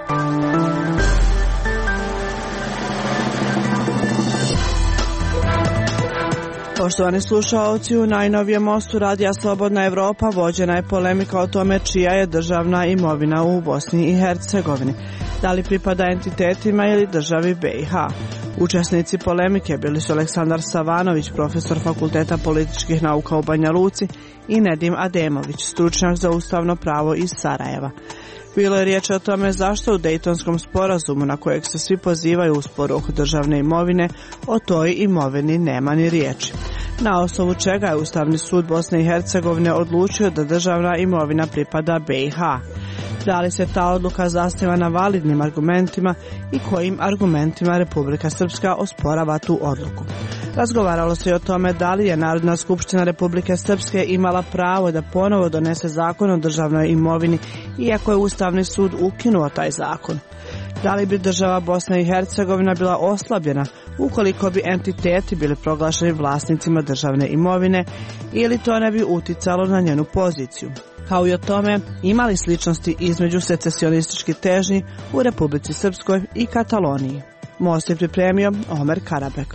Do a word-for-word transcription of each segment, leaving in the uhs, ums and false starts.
Poštovani slušaoci, u najnovijem mostu Radija Slobodna Evropa vođena je polemika o tome čija je državna imovina u Bosni i Hercegovini. Da li pripada entitetima ili državi B i H? Učesnici polemike bili su Aleksandar Savanović, profesor Fakulteta političkih nauka u Banja Luci, i Nedim Ademović, stručnjak za ustavno pravo iz Sarajeva. Bilo je riječ o tome zašto u Dejtonskom sporazumu, na kojeg se svi pozivaju u sporu oko državne imovine, o toj imovini nema ni riječi. Na osnovu čega je Ustavni sud Bosne i Hercegovine odlučio da državna imovina pripada B i H. Da li se ta odluka zasniva na validnim argumentima i kojim argumentima Republika Srpska osporava tu odluku. Razgovaralo se i o tome da li je Narodna skupština Republike Srpske imala pravo da ponovo donese zakon o državnoj imovini, iako je Ustavni sud ukinuo taj zakon. Da li bi država Bosna i Hercegovina bila oslabljena ukoliko bi entiteti bili proglašeni vlasnicima državne imovine ili to ne bi uticalo na njenu poziciju? Kao i o tome imali sličnosti između secesionističkih težnji u Republici Srpskoj i Kataloniji. Most je pripremio Omer Karabek.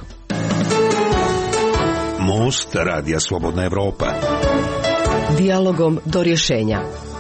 Most Radija Slobodna Evropa. Dijalogom do rješenja.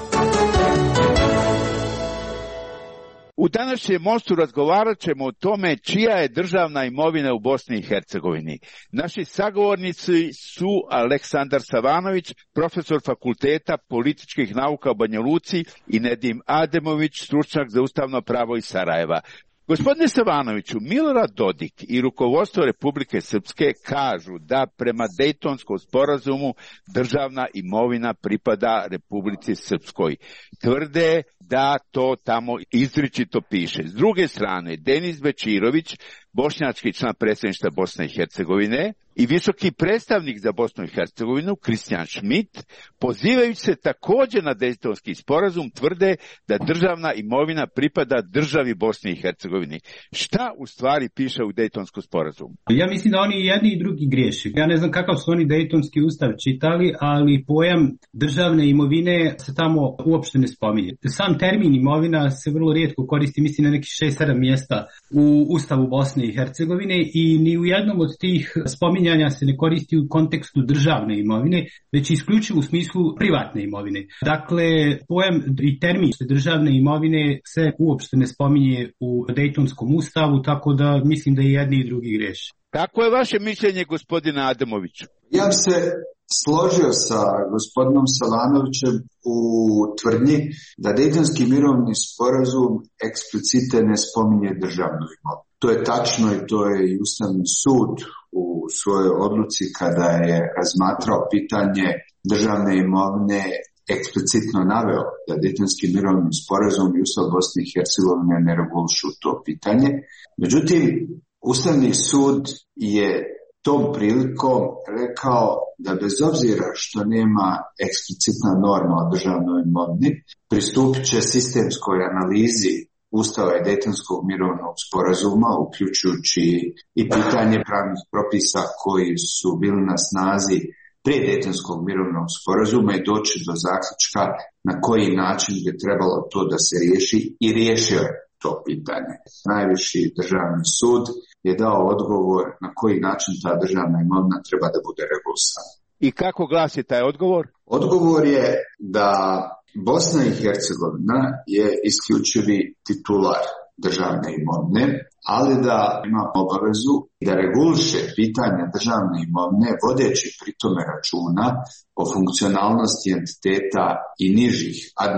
U današnjem mostu razgovarat ćemo o tome čija je državna imovina u Bosni i Hercegovini. Naši sagovornici su Aleksandar Savanović, profesor Fakulteta političkih nauka u Banja Luci, i Nedim Ademović, stručnjak za ustavno pravo iz Sarajeva. Gospodine Savanoviću, Milorad Dodik i rukovodstvo Republike Srpske kažu da prema Dejtonskom sporazumu državna imovina pripada Republici Srpskoj. Tvrde da to tamo izričito piše. S druge strane, Denis Bečirović, bošnjački član predsjedništva Bosne i Hercegovine i visoki predstavnik za Bosnu i Hercegovinu, Kristijan Schmidt, pozivajući se također na Dejtonski sporazum, tvrde da državna imovina pripada državi Bosni i Hercegovini. Šta u stvari piše u Dejtonskom sporazumu? Ja mislim da oni jedni i drugi griješi. Ja ne znam kakav su oni Dejtonski ustav čitali, ali pojam državne imovine se tamo uopšte ne spominje. Sam termin imovina se vrlo rijetko koristi, mislim na nekih šest sedam mjesta u Ustavu Bosne i Hercegovine, i ni u jednom od tih spominjanja se ne koristi u kontekstu državne imovine, već isključivo u smislu privatne imovine. Dakle, pojam i termin državne imovine se uopšte ne spominje u Dejtonskom ustavu, tako da mislim da i jedni i drugi greše. Kako je vaše mišljenje, gospodine Ademoviću? Ja bi se složio sa gospodinom Savanovićem u tvrdnji da Dejtonski mirovni sporazum eksplicite ne spominje državnu imovinu. To je tačno i to je i Ustavni sud u svojoj odluci kada je razmatrao pitanje državne imovine eksplicitno naveo da Dejtonski mirovni sporazum i Ustav Bosne i Hercegovine ne regulišu to pitanje. Međutim, Ustavni sud je tom prilikom rekao da bez obzira što nema eksplicitna norma o državnoj imovini, pristupit će sistemskoj analizi Ustava i Dejtonskog mirovnog sporazuma, uključujući i pitanje pravnih propisa koji su bili na snazi prije Dejtonskog mirovnog sporazuma i doći do zaključka na koji način bi trebalo to da se riješi, i riješio je to pitanje. Najviši državni sud je dao odgovor na koji način ta državna imovina treba da bude regulisana. I kako glasi taj odgovor? Odgovor je da Bosna i Hercegovina je isključivi titular državne imovine, ali da ima obavezu da reguliše pitanje državne imovine vodeći pritome računa o funkcionalnosti entiteta i nižih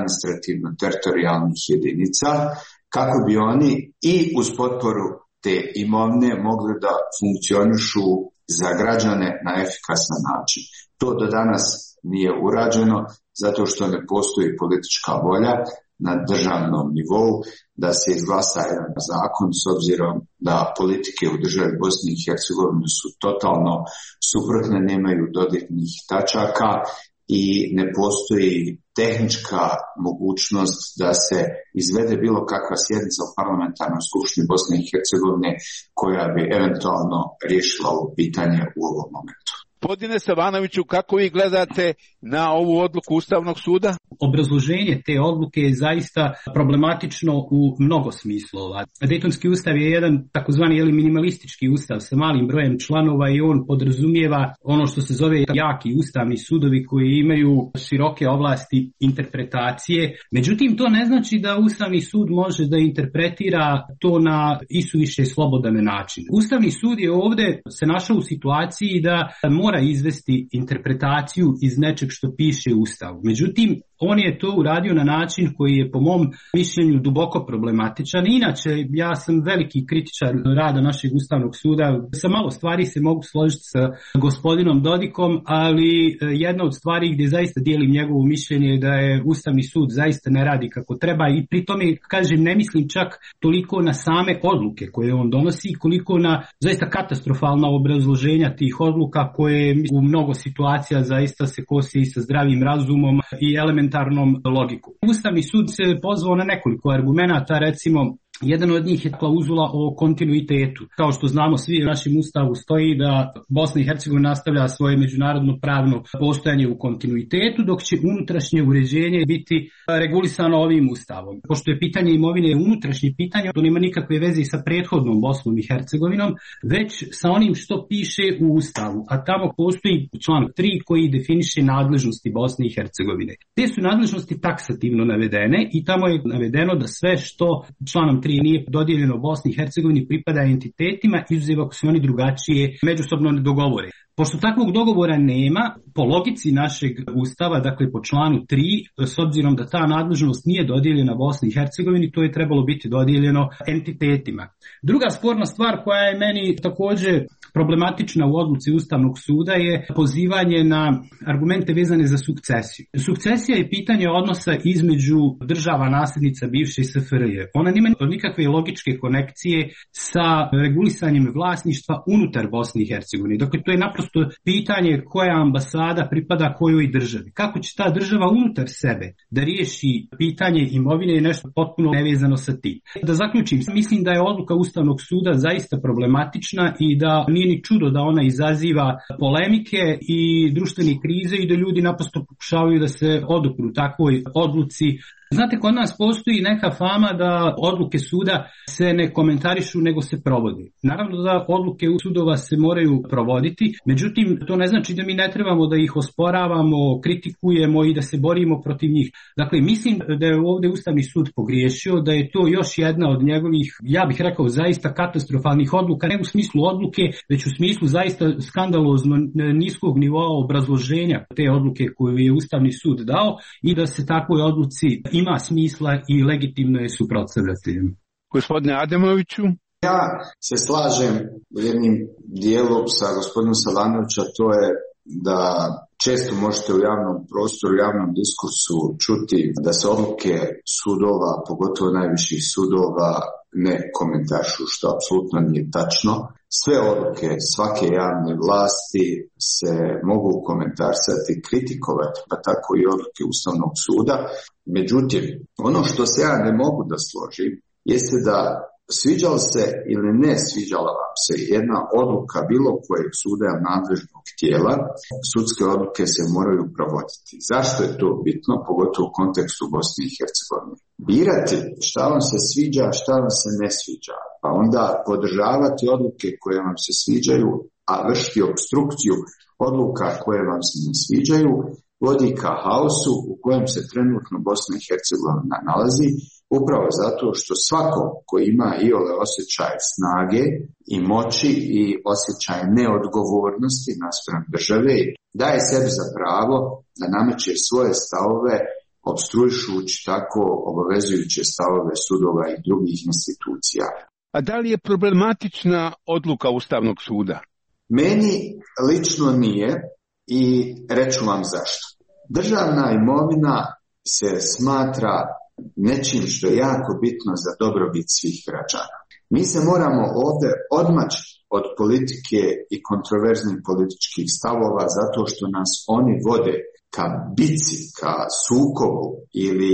administrativno-teritorijalnih jedinica, kako bi oni i uz potporu te imovine mogli da funkcionišu za građane na efikasan način. To do danas nije urađeno zato što ne postoji politička volja na državnom nivou da se izglasa jedan zakon, s obzirom da politike u državi Bosni i Hercegovini su totalno suprotne, nemaju dodirnih tačaka i ne postoji tehnička mogućnost da se izvede bilo kakva sjednica u parlamentarnoj skupštini Bosne i Hercegovine koja bi eventualno riješila ovo pitanje u ovom momentu. Gospodine Savanoviću, kako vi gledate na ovu odluku Ustavnog suda? Obrazloženje te odluke je zaista problematično u mnogo smislova. Dejtonski ustav je jedan takozvani minimalistički ustav sa malim brojem članova i on podrazumijeva ono što se zove jaki ustavni sudovi koji imaju široke ovlasti interpretacije. Međutim, to ne znači da Ustavni sud može da interpretira to na isuviše slobodan način. Ustavni sud je ovdje se našao u situaciji da mora izvesti interpretaciju iz nečeg što piše u Ustavu. Međutim, on je to uradio na način koji je po mom mišljenju duboko problematičan. Inače, ja sam veliki kritičar rada našeg Ustavnog suda. Sa malo stvari se mogu složiti sa gospodinom Dodikom, ali jedna od stvari gdje zaista dijelim njegovo mišljenje je da je Ustavni sud zaista ne radi kako treba i pri tome, kažem, ne mislim čak toliko na same odluke koje on donosi, koliko na zaista katastrofalna obrazloženja tih odluka koje u mnogo situacija zaista se kosi sa zdravim razumom i elementarnom logiku. Ustavni sud se pozvao na nekoliko argumenata, recimo jedan od njih je klauzula o kontinuitetu. Kao što znamo, svi u našem ustavu stoji da Bosna i Hercegovina nastavlja svoje međunarodno pravno postojanje u kontinuitetu, dok će unutrašnje uređenje biti regulisano ovim ustavom. Pošto je pitanje imovine unutrašnje pitanje, to nema nikakve veze sa prethodnom Bosnom i Hercegovinom, već sa onim što piše u ustavu. A tamo postoji članak tri koji definiše nadležnosti Bosne i Hercegovine. Te su nadležnosti taksativno navedene i tamo je navedeno da sve što članom tri nije dodijeljeno Bosni i Hercegovini pripada entitetima, izuzev ako se oni drugačije međusobno ne dogovore. Pošto takvog dogovora nema, po logici našeg ustava, dakle po članu tri, s obzirom da ta nadležnost nije dodijeljena Bosni i Hercegovini, to je trebalo biti dodijeljeno entitetima. Druga sporna stvar koja je meni također problematična u odluci Ustavnog suda je pozivanje na argumente vezane za sukcesiju. Sukcesija je pitanje odnosa između država nasljednica bivše S F R J. Ona nema nikakve logičke konekcije sa regulisanjem vlasništva unutar Bosne i Hercegovine. Dakle, to je naprosto pitanje koja ambasada pripada kojoj državi. Kako će ta država unutar sebe da riješi pitanje imovine je nešto potpuno nevezano sa tim. Da zaključim, mislim da je odluka Ustavnog suda zaista problematična i da nije ni čudo da ona izaziva polemike i društvene krize i da ljudi naprosto pokušavaju da se odupru takvoj odluci. Znate, kod nas postoji neka fama da odluke suda se ne komentarišu nego se provodi. Naravno da odluke sudova se moraju provoditi, međutim to ne znači da mi ne trebamo da ih osporavamo, kritikujemo i da se borimo protiv njih. Dakle, mislim da je ovdje Ustavni sud pogriješio, da je to još jedna od njegovih, ja bih rekao, zaista katastrofalnih odluka, ne u smislu odluke, već u smislu zaista skandalozno niskog nivoa obrazloženja te odluke koju je Ustavni sud dao i da se takvoj odluci ima smisla i legitimno je suprotstavljati. Gospodine Ademoviću? Ja se slažem u jednim dijelu sa gospodinom Savanovića, to je da često možete u javnom prostoru, u javnom diskursu čuti da se odluke sudova, pogotovo najviših sudova, ne komentarišu, što apsolutno nije tačno. Sve odluke svake javne vlasti se mogu komentarisati, kritikovati, pa tako i odluke Ustavnog suda. Međutim, ono što se ja ne mogu da složim jeste da sviđala se ili ne sviđala vam se jedna odluka bilo kojeg suda nadležnog tijela, sudske odluke se moraju provoditi. Zašto je to bitno, pogotovo u kontekstu Bosne i Hercegovine? Birati šta vam se sviđa, šta vam se ne sviđa, pa onda podržavati odluke koje vam se sviđaju, a vršiti obstrukciju odluka koje vam se ne sviđaju, vodi ka haosu u kojem se trenutno Bosna i Hercegovina nalazi, upravo zato što svako ko ima iole osjećaj snage i moći i osjećaj neodgovornosti naspram države, daje sebi za pravo da nameće svoje stavove, opstruišući tako obavezujuće stavove sudova i drugih institucija. A da li je problematična odluka Ustavnog suda? Meni lično nije i reću vam zašto. Državna imovina se smatra nečim što je jako bitno za dobrobit svih građana. Mi se moramo ovdje odmaći od politike i kontroverznih političkih stavova zato što nas oni vode ka bici, ka sukobu ili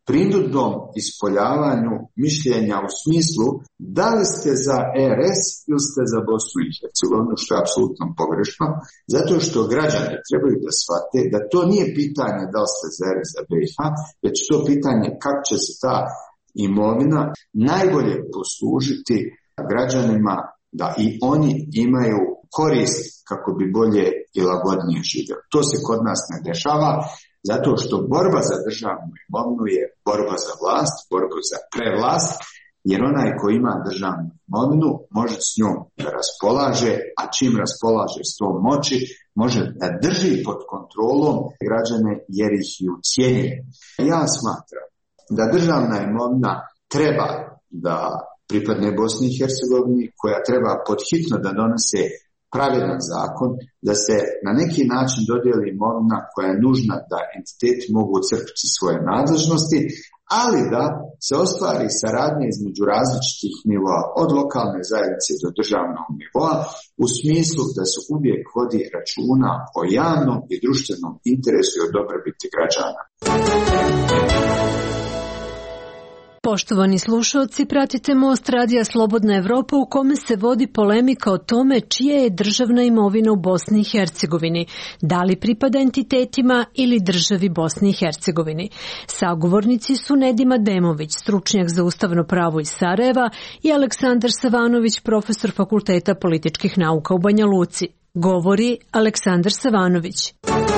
prinudnom ispoljavanju mišljenja u smislu da li ste za R S ili ste za Bosnu i Hercegovinu, što je apsolutno pogrešno, zato što građani trebaju da shvate da to nije pitanje da li ste za R S za B i H, već to pitanje kako će se ta imovina najbolje poslužiti građanima da i oni imaju korist kako bi bolje i lagodnije živjeli. To se kod nas ne dešava, zato što borba za državnu imovinu je borba za vlast, borba za prevlast, jer onaj ko ima državnu imovinu može s njom da raspolaže, a čim raspolaže s tom moći, može da drži pod kontrolom građane jer ih i ucijenjuje. Ja smatram da državna imovina treba da pripadne Bosni i Hercegovini, koja treba podhitno da donese pravedan zakon, da se na neki način dodijeli imovina koja je nužna da entiteti mogu crpiti svoje nadležnosti, ali da se ostvari saradnja između različitih nivoa, od lokalne zajednice do državnog nivoa, u smislu da se uvijek vodi računa o javnom i društvenom interesu i o dobrobiti građana. Poštovani slušalci, pratite Most radija Slobodna Evropa u kome se vodi polemika o tome čija je državna imovina u Bosni i Hercegovini, da li pripada entitetima ili državi Bosni i Hercegovini. Sagovornici su Nedim Ademović, stručnjak za ustavno pravo iz Sarajeva, i Aleksandar Savanović, profesor Fakulteta političkih nauka u Banja Luci. Govori Aleksandar Savanović.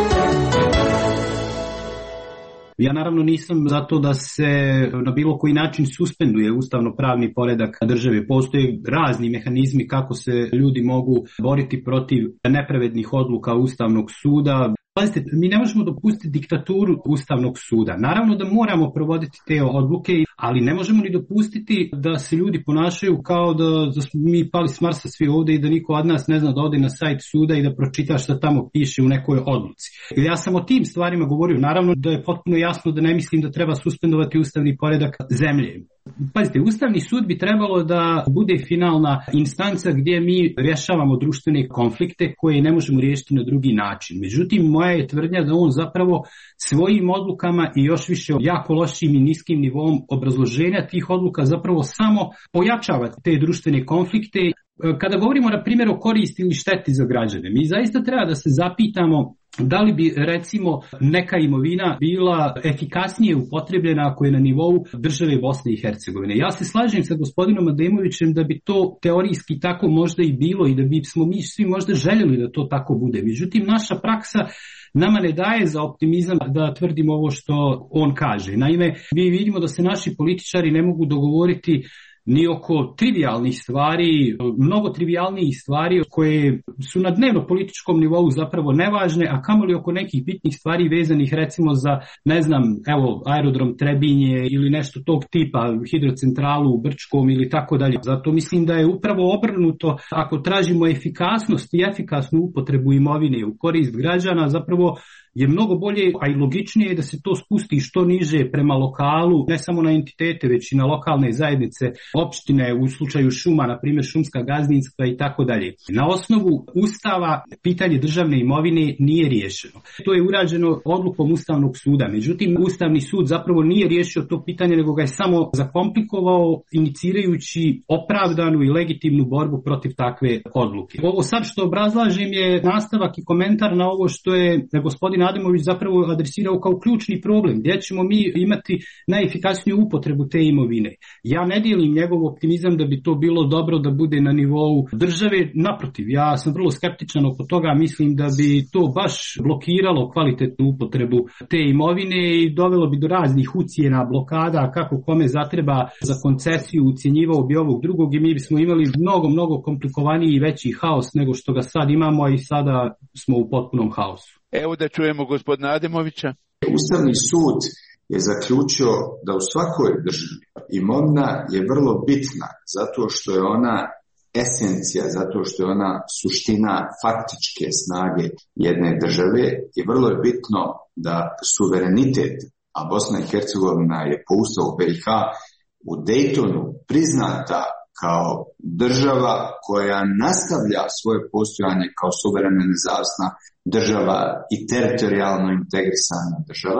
Ja naravno nisam za to da se na bilo koji način suspenduje ustavno-pravni poredak države. Postoje razni mehanizmi kako se ljudi mogu boriti protiv nepravednih odluka Ustavnog suda. Pazite, mi ne možemo dopustiti diktaturu Ustavnog suda. Naravno da moramo provoditi te odluke, ali ne možemo ni dopustiti da se ljudi ponašaju kao da, da smo mi pali s Marsa svi ovdje i da niko od nas ne zna da ode na sajt suda i da pročita šta tamo piše u nekoj odluci. Ja sam o tim stvarima govorio. Naravno da je potpuno jasno da ne mislim da treba suspendovati ustavni poredak zemlje. Pazite, Ustavni sud bi trebalo da bude finalna instanca gdje mi rješavamo društvene konflikte koje ne možemo riješiti na drugi način. Međutim, moja je tvrdnja da on zapravo svojim odlukama i još više jako lošim i niskim nivom obrazloženja tih odluka zapravo samo pojačava te društvene konflikte. Kada govorimo na primjer o koristi ili šteti za građane, mi zaista treba da se zapitamo da li bi recimo neka imovina bila efikasnije upotrebljena ako je na nivou države Bosne i Hercegovine. Ja se slažem sa gospodinom Ademovićem da bi to teorijski tako možda i bilo i da bi smo mi svi možda željeli da to tako bude. Međutim, naša praksa nama ne daje za optimizam da tvrdimo ovo što on kaže. Naime, mi vidimo da se naši političari ne mogu dogovoriti ni oko trivijalnih stvari, mnogo trivijalnijih stvari koje su na dnevno političkom nivou zapravo nevažne, a kamoli oko nekih bitnih stvari vezanih recimo za, ne znam, evo, aerodrom Trebinje ili nešto tog tipa, hidrocentralu u Brčkom ili tako dalje. Zato mislim da je upravo obrnuto, ako tražimo efikasnost i efikasnu upotrebu imovine u korist građana, zapravo je mnogo bolje, a i logičnije da se to spusti što niže prema lokalu, ne samo na entitete, već i na lokalne zajednice, opštine, u slučaju šuma, na primjer šumska gazdinstva i tako dalje. Na osnovu Ustava pitanje državne imovine nije riješeno. To je urađeno odlukom Ustavnog suda. Međutim, Ustavni sud zapravo nije riješio to pitanje, nego ga je samo zakomplikovao, inicirajući opravdanu i legitimnu borbu protiv takve odluke. Ovo sad što obrazlažem je nastavak i komentar na ovo što je gospodin Ademović zapravo adresirao kao ključni problem, gdje ćemo mi imati najefikasniju upotrebu te imovine. Ja ne dijelim njegov optimizam da bi to bilo dobro da bude na nivou države, naprotiv, ja sam vrlo skeptičan oko toga, mislim da bi to baš blokiralo kvalitetnu upotrebu te imovine i dovelo bi do raznih ucjena, blokada, kako kome zatreba za koncesiju, ucjenjivao bi ovog drugog i mi bismo imali mnogo, mnogo komplikovaniji i veći haos nego što ga sad imamo i sada smo u potpunom haosu. Evo da čujemo gospodina Ademovića. Ustavni sud je zaključio da u svakoj državi imovina je vrlo bitna zato što je ona esencija, zato što je ona suština faktičke snage jedne države i vrlo je bitno da suverenitet, a Bosna i Hercegovina je po Ustavu B i H u Daytonu priznata kao država koja nastavlja svoje postojanje kao suverena nezavisna država i teritorijalno integrisana država,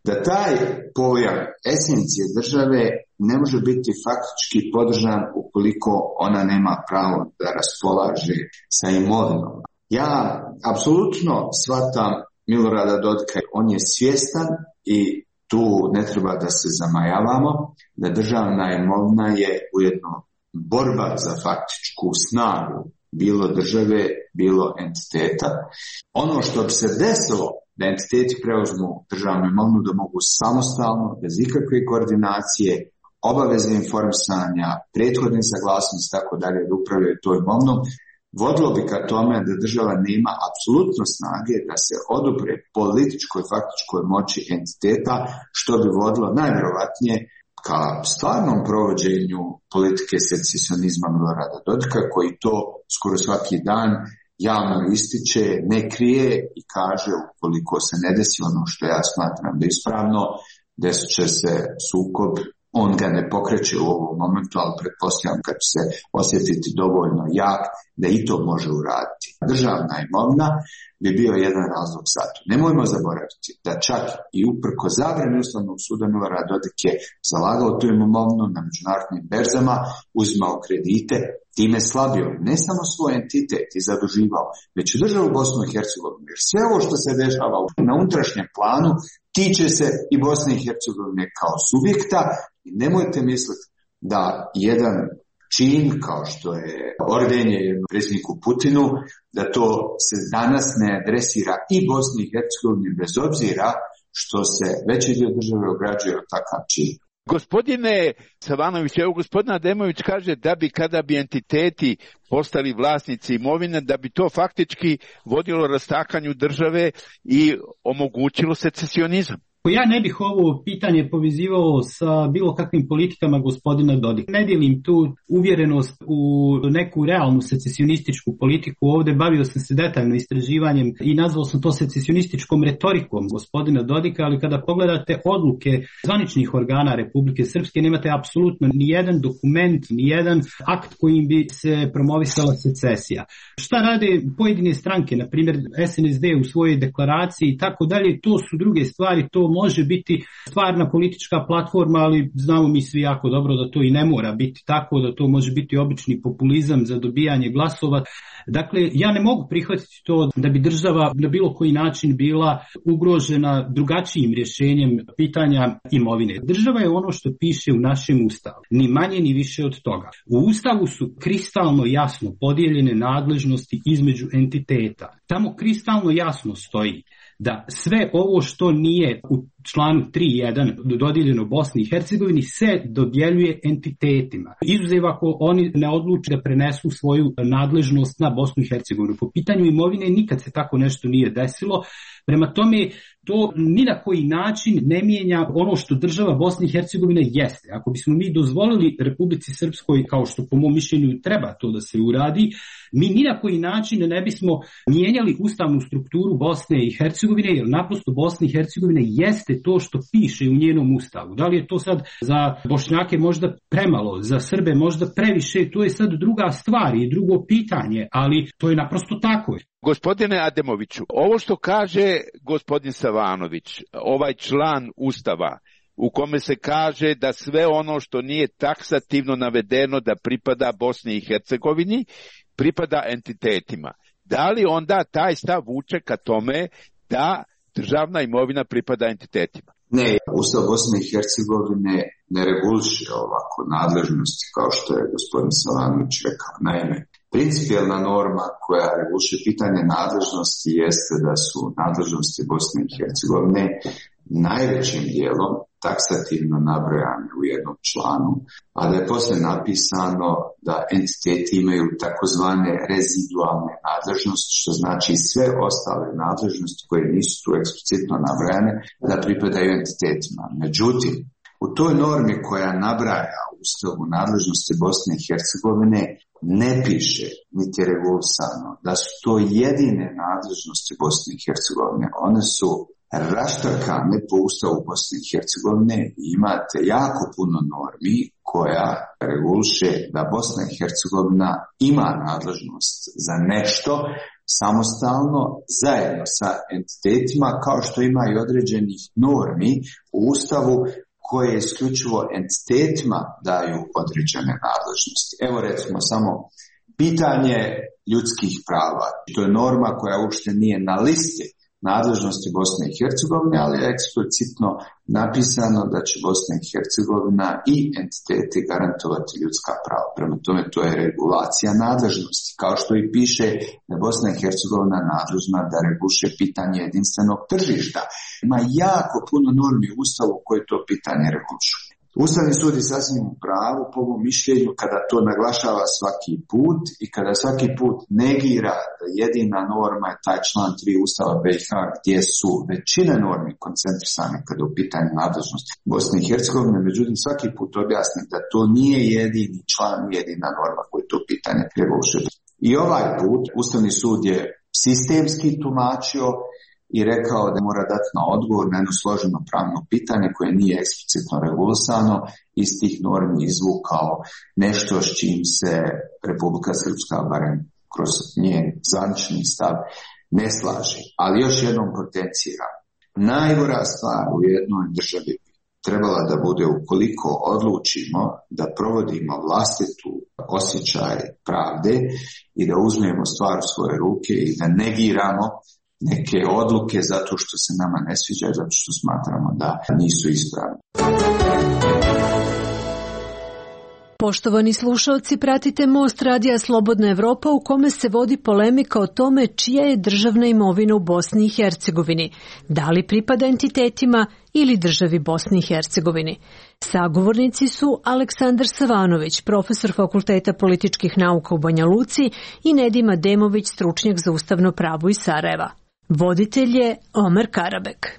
da taj pojam esencije države ne može biti faktički podržan ukoliko ona nema pravo da raspolaže sa imovinom. Ja apsolutno shvatam Milorada Dodika, on je svjestan i tu ne treba da se zamajavamo, da državna imovina je ujedno borba za faktičku snagu bilo države, bilo entiteta. Ono što bi se desilo da entiteti preuzmu državnu imovinu, da mogu samostalno, bez ikakve koordinacije, obaveze informisanja, prethodne saglasnosti, tako dalje, da upravljaju toj imovinom, vodilo bi ka tome da država nema apsolutno snage da se odupre političkoj faktičkoj moći entiteta, što bi vodilo najvjerovatnije ka stvarnom provođenju politike secesionizma Milorada Dodika, koji to skoro svaki dan javno ističe, ne krije i kaže ukoliko se ne desi ono što ja smatram da je ispravno, desit će se sukob. On ga ne pokreće u ovom momentu, ali pretpostavljam kad će se osjetiti dovoljno jak da i to može uraditi. Državna imovina bi bio jedan razlog za to. Nemojmo zaboraviti da čak i uprko zabrani Ustavnog suda Milorad Dodik je zalagao tu imovinu na međunarodnim berzama, uzimao kredite, time slabio ne samo svoj entitet i zaduživao, već i državu Bosnu i Hercegovinu. Jer sve ovo što se dešava na unutrašnjem planu tiče se i Bosne i Hercegovine kao subjekta i nemojte misliti da jedan čin kao što je ordenje predsjedniku Putinu, da to se danas ne adresira i Bosni i Hercegovini bez obzira što se veći dio države ograđuje od takav čin. Gospodine Savanović, evo gospodin Ademović kaže da bi kada bi entiteti postali vlasnici imovine, da bi to faktički vodilo rastakanju države i omogućilo secesionizam. Ja ne bih ovo pitanje povezivao sa bilo kakvim politikama gospodina Dodika. Ne dijelim tu uvjerenost u neku realnu secesionističku politiku. Ovdje bavio sam se detaljno istraživanjem i nazvao sam to secesionističkom retorikom gospodina Dodika, ali kada pogledate odluke zvaničnih organa Republike Srpske, nemate apsolutno ni jedan dokument, ni jedan akt kojim bi se promovisala secesija. Šta rade pojedine stranke, na primjer S N S D u svojoj deklaraciji i tako dalje, to su druge stvari, to može biti stvarna politička platforma, ali znamo mi svi jako dobro da to i ne mora biti tako, da to može biti obični populizam za dobijanje glasova. Dakle, ja ne mogu prihvatiti to da bi država na bilo koji način bila ugrožena drugačijim rješenjem pitanja imovine. Država je ono što piše u našem ustavu, ni manje ni više od toga. U ustavu su kristalno jasno podijeljene nadležnosti između entiteta. Tamo kristalno jasno stoji da sve ovo što nije u članu tri jedan dodijeljeno Bosni i Hercegovini se dodjeljuje entitetima. Izuzev ako oni ne odluče da prenesu svoju nadležnost na Bosnu i Hercegovinu. Po pitanju imovine nikad se tako nešto nije desilo. Prema tome, to ni na koji način ne mijenja ono što država Bosne i Hercegovine jeste. Ako bismo mi dozvolili Republici Srpskoj, kao što po mom mišljenju treba to da se uradi, mi ni na koji način ne bismo mijenjali ustavnu strukturu Bosne i Hercegovine, jer naprosto Bosna i Hercegovina jeste to što piše u njenom ustavu. Da li je to sad za Bošnjake možda premalo, za Srbe možda previše, to je sad druga stvar i drugo pitanje, ali to je naprosto tako. Gospodine Ademoviću, ovo što kaže gospodin Savanović, ovaj član Ustava u kome se kaže da sve ono što nije taksativno navedeno da pripada Bosni i Hercegovini, pripada entitetima. Da li onda taj stav vuče ka tome da državna imovina pripada entitetima? Ne, Ustav Bosne i Hercegovine ne reguliše ovako nadležnosti kao što je gospodin Savanović rekao. Naime, principijelna norma koja reguliše pitanje nadležnosti jeste da su nadležnosti Bosne i Hercegovine najvećim dijelom taksativno nabrojane u jednom članu, a da je poslije napisano da entiteti imaju takozvane rezidualne nadležnosti, što znači sve ostale nadležnosti koje nisu tu eksplicitno nabrojane da pripadaju entitetima. Međutim, u toj normi koja nabraja u Ustavu nadležnosti Bosne i Hercegovine ne piše niti regulisano da su to jedine nadležnosti Bosne i Hercegovine. One su raštrkane po Ustavu Bosne i Hercegovine. Imate jako puno normi koja reguliše da Bosna i Hercegovina ima nadležnost za nešto samostalno zajedno sa entitetima, kao što ima i određenih normi u Ustavu koje isključivo entitetima daju određene nadležnosti. Evo recimo samo pitanje ljudskih prava. To je norma koja uopšte nije na listi nadležnosti Bosne i Hercegovine, ali je eksplicitno napisano da će Bosna i Hercegovina i entiteti garantovati ljudska prava. Prema tome to je regulacija nadležnosti. Kao što i piše da Bosna i Hercegovina nadležna da reguliše pitanje jedinstvenog tržišta. Ima jako puno normi u Ustavu koje to pitanje regulišu. Ustavni sud je sasvim u pravu po mom mišljenju kada to naglašava svaki put i kada svaki put negira da jedina norma je taj član tri Ustava B i H gdje su većina normi koncentrisane kada je u pitanju nadležnosti Bosne i Hercegovine, međutim svaki put objasni da to nije jedini član, jedina norma koji to pitanje reguliše. I ovaj put Ustavni sud je sistemski tumačio i rekao da mora dati na odgovor na jedno složeno pravno pitanje koje nije eksplicitno regulisano, iz tih normi izvukao nešto s čim se Republika Srpska, barem kroz njen zvanični stav, ne slaže. Ali još jednom potenciram. Najgora stvar u jednoj državi trebala da bude ukoliko odlučimo da provodimo vlastitu osjećaj pravde i da uzmemo stvar u svoje ruke i da negiramo neke odluke zato što se nama ne sviđaju, zato što smatramo da nisu ispravne. Poštovani slušalci, pratite Most radija Slobodna Evropa u kome se vodi polemika o tome čija je državna imovina u Bosni i Hercegovini, da li pripada entitetima ili državi Bosni i Hercegovini. Sagovornici su Aleksandar Savanović, profesor Fakulteta političkih nauka u Banja Luci, i Nedim Demović, stručnjak za ustavno pravo iz Sarajeva. Voditelj je Omer Karabek.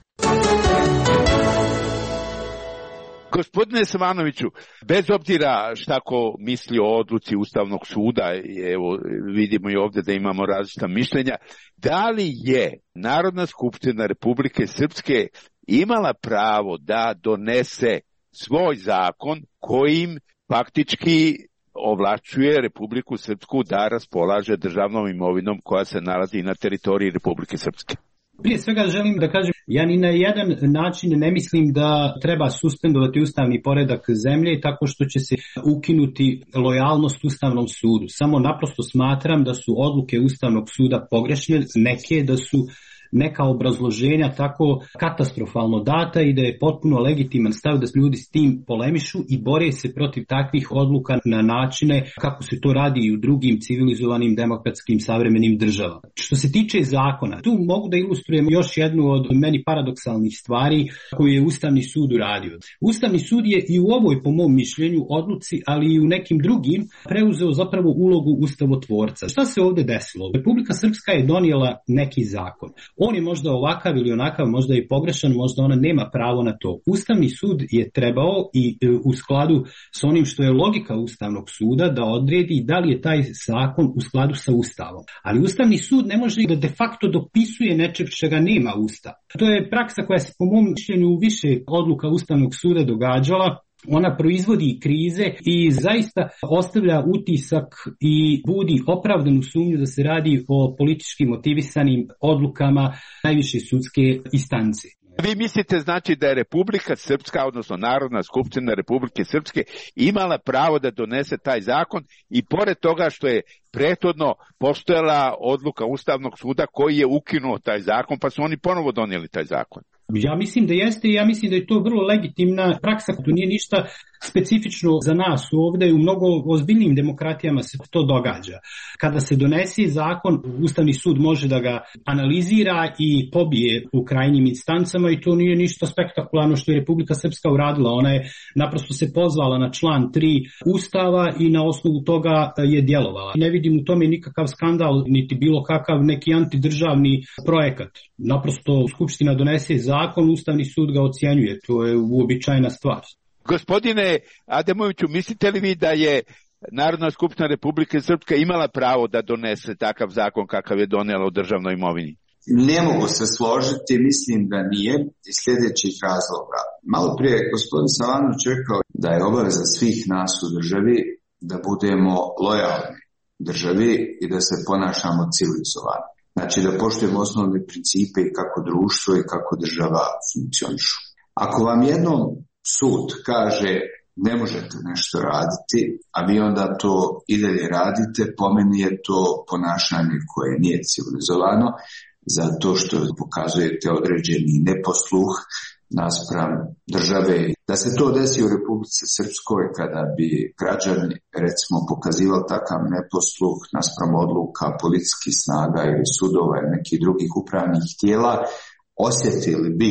Gospodine Savanoviću, bez obzira šta ko misli o odluci Ustavnog suda, evo vidimo i ovdje da imamo različita mišljenja, da li je Narodna skupština Republike Srpske imala pravo da donese svoj zakon kojim faktički ovlašćuje Republiku Srpsku da raspolaže državnom imovinom koja se nalazi na teritoriji Republike Srpske? Prije svega želim da kažem, ja ni na jedan način ne mislim da treba suspendovati ustavni poredak zemlje tako što će se ukinuti lojalnost Ustavnom sudu. Samo naprosto smatram da su odluke Ustavnog suda pogrešne, neke da su neka obrazloženja tako katastrofalno data i da je potpuno legitiman stav da ljudi s tim polemišu i bore se protiv takvih odluka na načine kako se to radi i u drugim civilizovanim demokratskim savremenim državama. Što se tiče zakona, tu mogu da ilustrujem još jednu od meni paradoksalnih stvari koju je Ustavni sud uradio. Ustavni sud je i u ovoj, po mom mišljenju, odluci, ali i u nekim drugim, preuzeo zapravo ulogu ustavotvorca. Šta se ovdje desilo? Republika Srpska je donijela neki zakon. On je možda ovakav ili onakav, možda je pogrešan, možda ona nema pravo na to. Ustavni sud je trebao i u skladu s onim što je logika Ustavnog suda da odredi da li je taj zakon u skladu sa Ustavom. Ali Ustavni sud ne može da de facto dopisuje nečeg čega nema Ustav. To je praksa koja se po mom mišljenju u više odluka Ustavnog suda događala. Ona proizvodi krize i zaista ostavlja utisak i budi opravdanu sumnju da se radi o politički motivisanim odlukama najviše sudske instance. Vi mislite znači da je Republika Srpska, odnosno Narodna skupština Republike Srpske, imala pravo da donese taj zakon i pored toga što je prethodno postojala odluka Ustavnog suda koji je ukinuo taj zakon, pa su oni ponovo donijeli taj zakon? Ja mislim da jeste i ja mislim da je to vrlo legitimna praksa. To nije ništa specifično za nas ovdje, u mnogo ozbiljnijim demokratijama se to događa. Kada se donese zakon, Ustavni sud može da ga analizira i pobije u krajnjim instancama i to nije ništa spektakularno što je Republika Srpska uradila. Ona je naprosto se pozvala na član tri Ustava i na osnovu toga je djelovala. Ne vidim u tome nikakav skandal, niti bilo kakav neki antidržavni projekat. Naprosto Skupština donese zakon, Ustavni sud ga ocjenjuje. To je uobičajena stvar. Gospodine Ademoviću, mislite li vi da je Narodna skupština Republike Srpske imala pravo da donese takav zakon kakav je donijela o državnoj imovini? Ne mogu se složiti, mislim da nije iz sljedećih razloga. Malo prije je gospodin Savanović rekao da je obaveza svih nas u državi da budemo lojalni državi i da se ponašamo civilizovano. Znači da poštujemo osnovne principe i kako društvo i kako država funkcionišu. Ako vam jednom sud kaže ne možete nešto raditi, a vi onda to i dalje radite, po meni je to ponašanje koje nije civilizovano, zato što pokazujete određeni neposluh naspram države. Da se to desi u Republici Srpskoj kada bi građani recimo pokazivali takav neposluh naspram odluka policijskih snaga ili sudova ili nekih drugih upravnih tijela, osjetili bi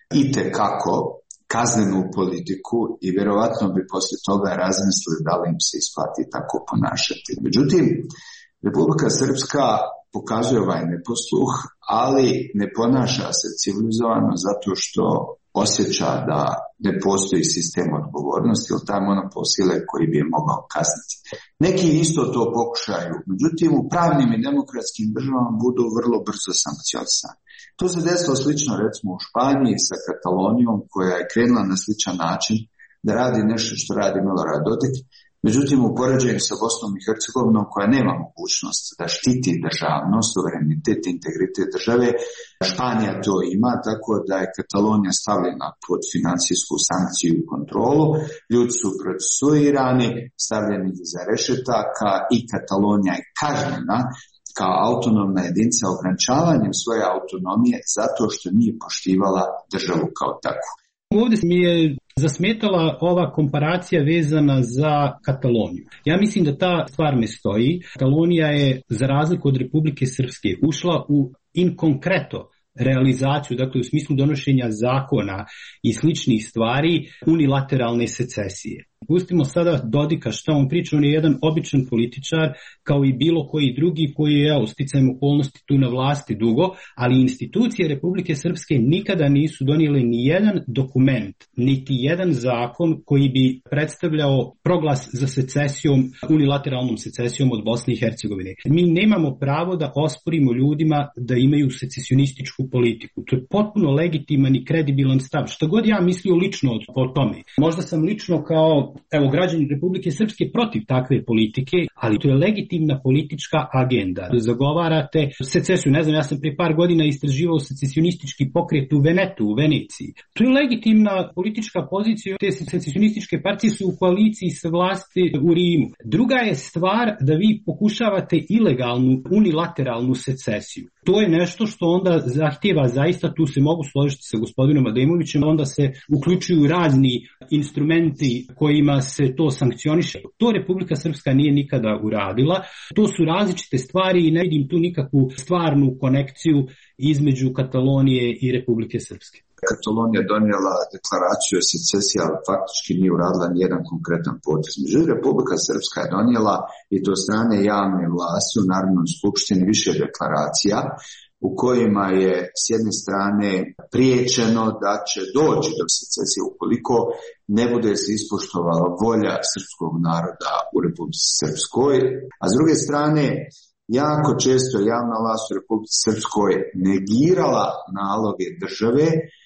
itekako kaznenu politiku i vjerovatno bi poslije toga razmislili da li im se isplati tako ponašati. Međutim, Republika Srpska pokazuje ovaj neposluh, ali ne ponaša se civilizovano zato što osjeća da ne postoji sistem odgovornosti ili taj monopol sile koji bi je mogao kazniti. Neki isto to pokušaju, međutim u pravnim i demokratskim državama budu vrlo brzo sankcionisani. To se desilo slično recimo u Španiji sa Katalonijom koja je krenula na sličan način da radi nešto što radi Milorad Dodik. Međutim, u poređenju sa Bosnom i Hercegovinom koja nema mogućnost da štiti državnost, suverenitet i integritet države, Španija to ima, tako da je Katalonija stavljena pod financijsku sankciju i kontrolu, ljudi su procesuirani, stavljeni za rešetaka i Katalonija je kažnjena kao autonomna jedinica ograničavanjem svoje autonomije zato što nije poštivala državu kao takvu. Ovdje mi je zasmetala ova komparacija vezana za Kataloniju. Ja mislim da ta stvar ne stoji. Katalonija je, za razliku od Republike Srpske, ušla u in concreto realizaciju, dakle u smislu donošenja zakona i sličnih stvari, unilateralne secesije. Pustimo sada Dodika šta on priča, on je jedan običan političar kao i bilo koji drugi koji je sticajem okolnosti tu na vlasti dugo, ali institucije Republike Srpske nikada nisu donijele ni jedan dokument, niti jedan zakon koji bi predstavljao proglas za secesijom, unilateralnom secesijom od Bosne i Hercegovine. Mi nemamo pravo da osporimo ljudima da imaju secesionističku politiku. To je potpuno legitiman i kredibilan stav. Što god ja mislio lično o tome. Možda sam lično kao evo građani Republike Srpske protiv takve politike, ali to je legitimna politička agenda. Zagovarate secesiju, ne znam, ja sam prije par godina istraživao secesionistički pokret u Venetu, u Veneciji. To je legitimna politička pozicija, te secesionističke partije su u koaliciji sa vlasti u Rimu. Druga je stvar da vi pokušavate ilegalnu, unilateralnu secesiju. To je nešto što onda zahtjeva zaista, tu se mogu složiti sa gospodinom Ademovićem, onda se uključuju razni instrumenti kojima se to sankcioniše. To Republika Srpska nije nikada uradila. To su različite stvari i ne vidim tu nikakvu stvarnu konekciju između Katalonije i Republike Srpske. Katalonija donijela deklaraciju o secesiji, ali faktički nije uradila nijedan konkretan potez. Međutim, Republika Srpska je donijela i to strane javne vlasti u Narodnoj skupštini više deklaracija u kojima je s jedne strane priječeno da će doći do secesije ukoliko ne bude se ispoštovala volja srpskog naroda u Republici Srpskoj, a s druge strane jako često javna vlast u Republici Srpskoj negirala naloge države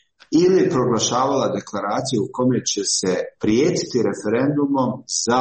ili proglašavala deklaraciju u kome će se prijetiti referendumom za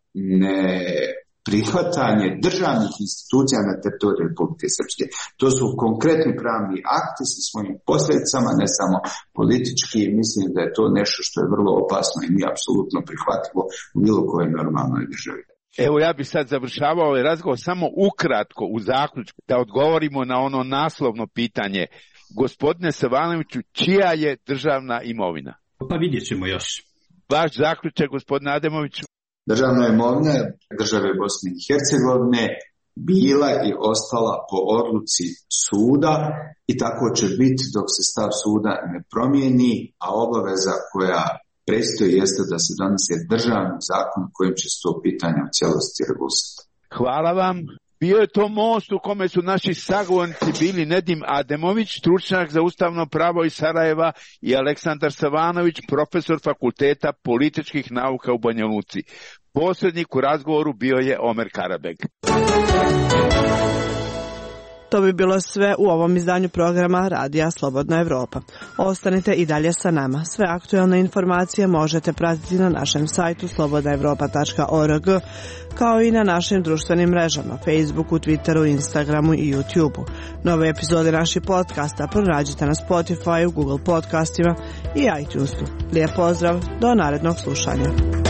neprihvatanje državnih institucija na teritoriju Republike Srpske. To su konkretni pravni akti sa svojim posljedicama, ne samo politički. Mislim da je to nešto što je vrlo opasno i nije apsolutno prihvatljivo u bilo kojoj normalnoj državi. Evo ja bih sad završavao ovaj razgovor samo ukratko u zaključku da odgovorimo na ono naslovno pitanje. Gospodine Savanoviću, čija je državna imovina? Pa vidjet ćemo još. Vaš zaključak, gospodine Ademoviću? Državna imovina države Bosne i Hercegovine bila i ostala po odluci suda i tako će biti dok se stav suda ne promijeni, a obaveza koja predstoji jeste da se donese državni zakon kojim će se to pitanje u cijelosti regulisati. Hvala vam. Bio je to most u kome su naši sagovornici bili Nedim Ademović, stručnjak za ustavno pravo iz Sarajeva, i Aleksandar Savanović, profesor Fakulteta političkih nauka u Banja Luci. Posrednik u razgovoru bio je Omer Karabeg. To bi bilo sve u ovom izdanju programa Radija Slobodna Evropa. Ostanite i dalje sa nama. Sve aktuelne informacije možete pratiti na našem sajtu slobodna evropa tačka org, kao i na našim društvenim mrežama, Facebooku, Twitteru, Instagramu i YouTubeu. Nove epizode naših podcasta pronađite na Spotify, Google podcastima i iTunesu. Lijep pozdrav, do narednog slušanja.